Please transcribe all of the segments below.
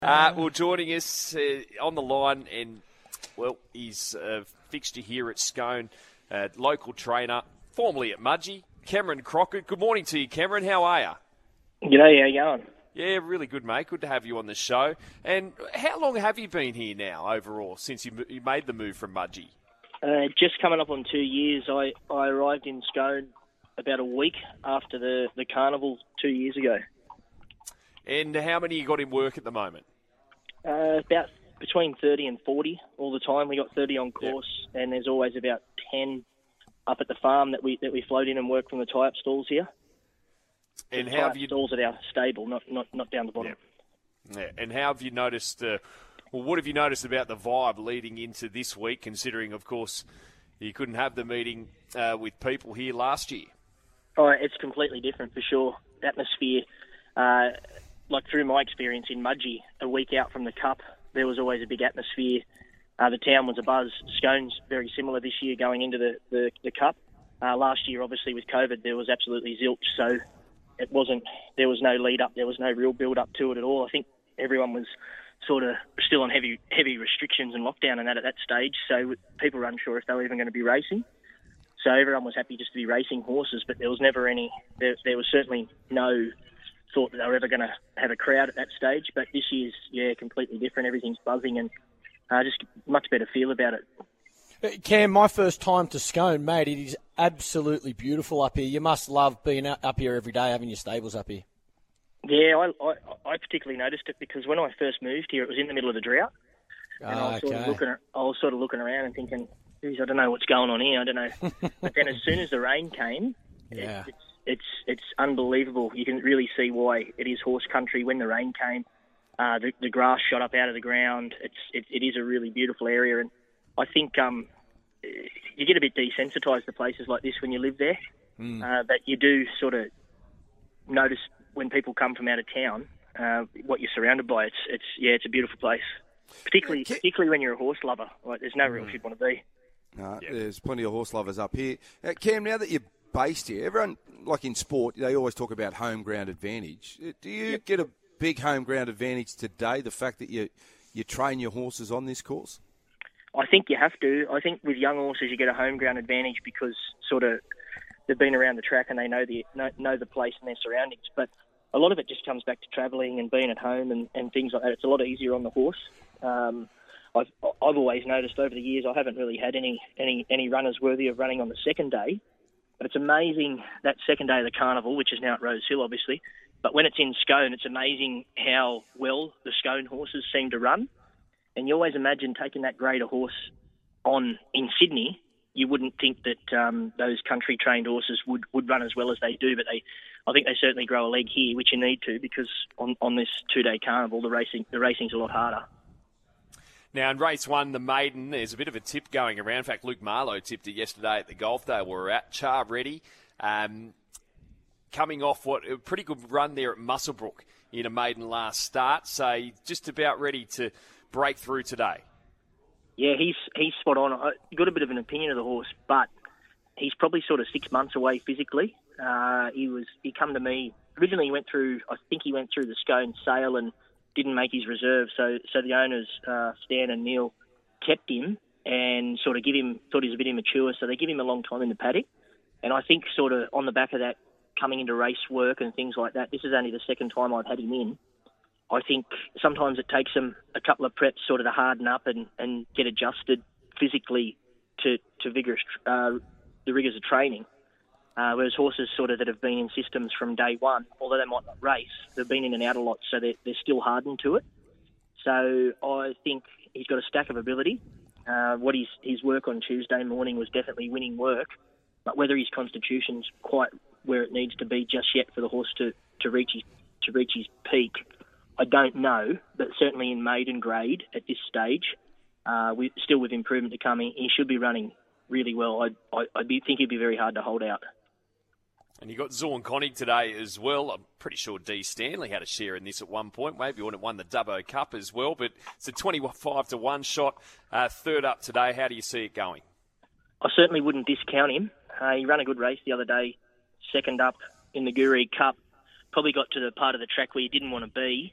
Well, joining us on the line, and well, he's a fixture here at Scone, local trainer, formerly at Mudgee, Cameron Crockett. Good morning to you, Cameron. How are you? G'day, how you going? Yeah, really good, mate. Good to have you on the show. And how long have you been here now, overall, since you made the move from Mudgee? Just coming up on 2 years. I arrived in Scone about a week after the carnival 2 years ago. And how many you got in work at the moment? About between 30 and 40 all the time. We got 30 on course, and there's always about 10 up at the farm that we float in and work from the tie-up stalls here. And how have you stalls at our stable, not down the bottom. Yeah. And how have you noticed? What have you noticed about the vibe leading into this week? Considering, of course, you couldn't have the meeting with people here last year. Oh, it's completely different for sure. Atmosphere. Like through my experience in Mudgee, a week out from the Cup, there was always a big atmosphere. The town was abuzz. Scone's very similar this year going into the Cup. Last year, obviously, with COVID, there was absolutely zilch, so there was no lead up, there was no real build up to it at all. I think everyone was sort of still on heavy restrictions and lockdown and that at that stage, so people were unsure if they were even going to be racing. So everyone was happy just to be racing horses, but there was never there was certainly no thought that they were ever going to have a crowd at that stage. But this year's, completely different. Everything's buzzing and just much better feel about it. Cam, my first time to Scone, mate, it is absolutely beautiful up here. You must love being up here every day, having your stables up here. Yeah, I particularly noticed it because when I first moved here, it was in the middle of the drought. And I was sort of looking around and thinking, geez, I don't know what's going on here. I don't know. But then as soon as the rain came, it's unbelievable. You can really see why it is horse country. When the rain came, the grass shot up out of the ground. It is a really beautiful area, and I think you get a bit desensitised to places like this when you live there. But you do sort of notice when people come from out of town what you're surrounded by. It's a beautiful place, particularly when you're a horse lover. Like there's no real you'd want to be. There's plenty of horse lovers up here. Cam, now that you're based here, everyone, like in sport, they always talk about home ground advantage. Do you get a big home ground advantage today, the fact that you train your horses on this course? I think you have to. I think with young horses you get a home ground advantage because sort of they've been around the track and they know the place and their surroundings. But a lot of it just comes back to travelling and being at home and things like that. It's a lot easier on the horse. I've always noticed over the years I haven't really had any runners worthy of running on the second day. But it's amazing that second day of the carnival, which is now at Rose Hill, obviously. But when it's in Scone, it's amazing how well the Scone horses seem to run. And you always imagine taking that grade of horse on in Sydney, you wouldn't think that those country-trained horses would run as well as they do. But I think they certainly grow a leg here, which you need to, because on this two-day carnival, the racing's a lot harder. Now, in race one, the maiden, there's a bit of a tip going around. In fact, Luke Marlowe tipped it yesterday at the golf day we were at. Char Ready, coming off a pretty good run there at Muswellbrook in a maiden last start. So just about ready to break through today. Yeah, he's spot on. I got a bit of an opinion of the horse, but he's probably sort of 6 months away physically. He come to me. Originally he went through the Scone sale and didn't make his reserve, so the owners, Stan and Neil, kept him and sort of thought he was a bit immature, so they give him a long time in the paddock. And I think sort of on the back of that, coming into race work and things like that, this is only the second time I've had him in. I think sometimes it takes him a couple of preps sort of to harden up and get adjusted physically to the rigours of training. Whereas horses sort of that have been in systems from day one, although they might not race, they've been in and out a lot, so they're still hardened to it. So I think he's got a stack of ability. His work on Tuesday morning was definitely winning work, but whether his constitution's quite where it needs to be just yet for the horse to reach his peak, I don't know. But certainly in maiden grade at this stage, still with improvement to come, he should be running really well. I think he'd be very hard to hold out. And you got Zorn Konig today as well. I'm pretty sure Dee Stanley had a share in this at one point. Maybe when it won the Dubbo Cup as well. But it's a 25-1 shot. Third up today. How do you see it going? I certainly wouldn't discount him. He ran a good race the other day. Second up in the Guru Cup. Probably got to the part of the track where he didn't want to be.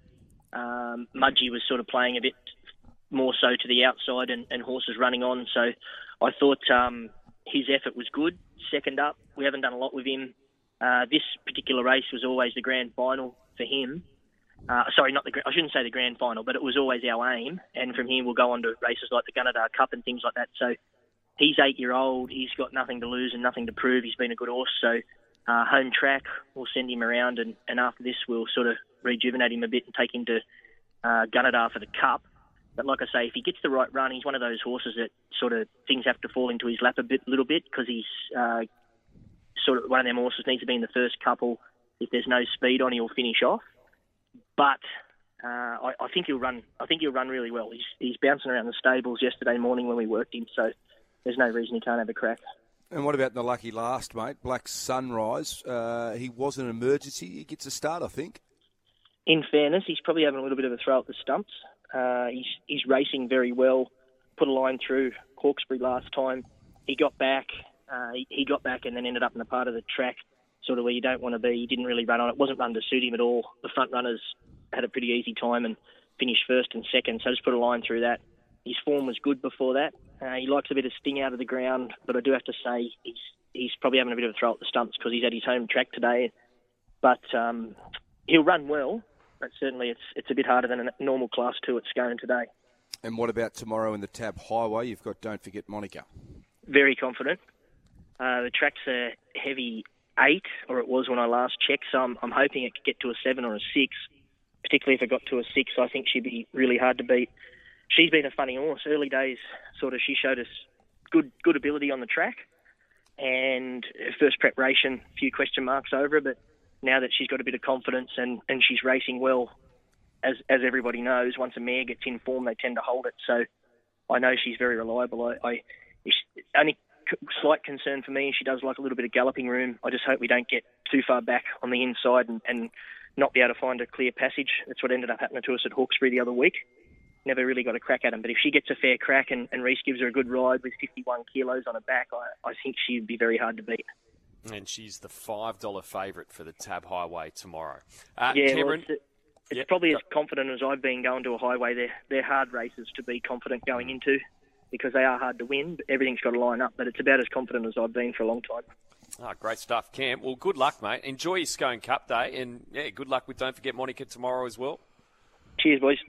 Mudgee was sort of playing a bit more so to the outside and horses running on. So I thought his effort was good. Second up, we haven't done a lot with him. This particular race was always the grand final for him. I shouldn't say the grand final, but it was always our aim. And from here, we'll go on to races like the Gunnedah Cup and things like that. So he's 8-year-old. He's got nothing to lose and nothing to prove. He's been a good horse. So home track, we'll send him around. And after this, we'll sort of rejuvenate him a bit and take him to Gunnedah for the Cup. But like I say, if he gets the right run, he's one of those horses that sort of things have to fall into his lap a little bit because he's sort of one of them horses needs to be in the first couple. If there's no speed on, he'll finish off. But I think he'll run. I think he'll run really well. He's bouncing around the stables yesterday morning when we worked him, so there's no reason he can't have a crack. And what about the lucky last, mate? Black Sunrise. He was an emergency. He gets a start, I think. In fairness, he's probably having a little bit of a throw at the stumps. He's racing very well. Put a line through Hawkesbury last time. He got back. He got back and then ended up in the part of the track sort of where you don't want to be. He didn't really run on it. It wasn't run to suit him at all. The front runners had a pretty easy time and finished first and second, so just put a line through that. His form was good before that. He likes a bit of sting out of the ground, but I do have to say he's probably having a bit of a throw at the stumps because he's at his home track today. But he'll run well, but certainly it's a bit harder than a normal Class 2 at Scone today. And what about tomorrow in the Tab Highway? You've got Don't Forget Monica. Very confident. The track's a heavy 8, or it was when I last checked, so I'm hoping it could get to a 7 or a 6. Particularly if it got to a 6, I think she'd be really hard to beat. She's been a funny horse. Early days, sort of, she showed us good ability on the track, and first preparation, a few question marks over her, but now that she's got a bit of confidence and she's racing well, as everybody knows, once a mare gets in form, they tend to hold it. So I know she's very reliable. Only slight concern for me, she does like a little bit of galloping room. I just hope we don't get too far back on the inside and not be able to find a clear passage. That's what ended up happening to us at Hawkesbury the other week. Never really got a crack at him. But if she gets a fair crack and Reese gives her a good ride with 51 kilos on her back, I think she'd be very hard to beat. And she's the $5 favourite for the Tab Highway tomorrow. Cameron, well, it's probably as confident as I've been going to a highway. They're hard races to be confident going into because they are hard to win. But everything's got to line up. But it's about as confident as I've been for a long time. Great stuff, Cam. Well, good luck, mate. Enjoy your Scone Cup Day. And, good luck with Don't Forget Monica tomorrow as well. Cheers, boys.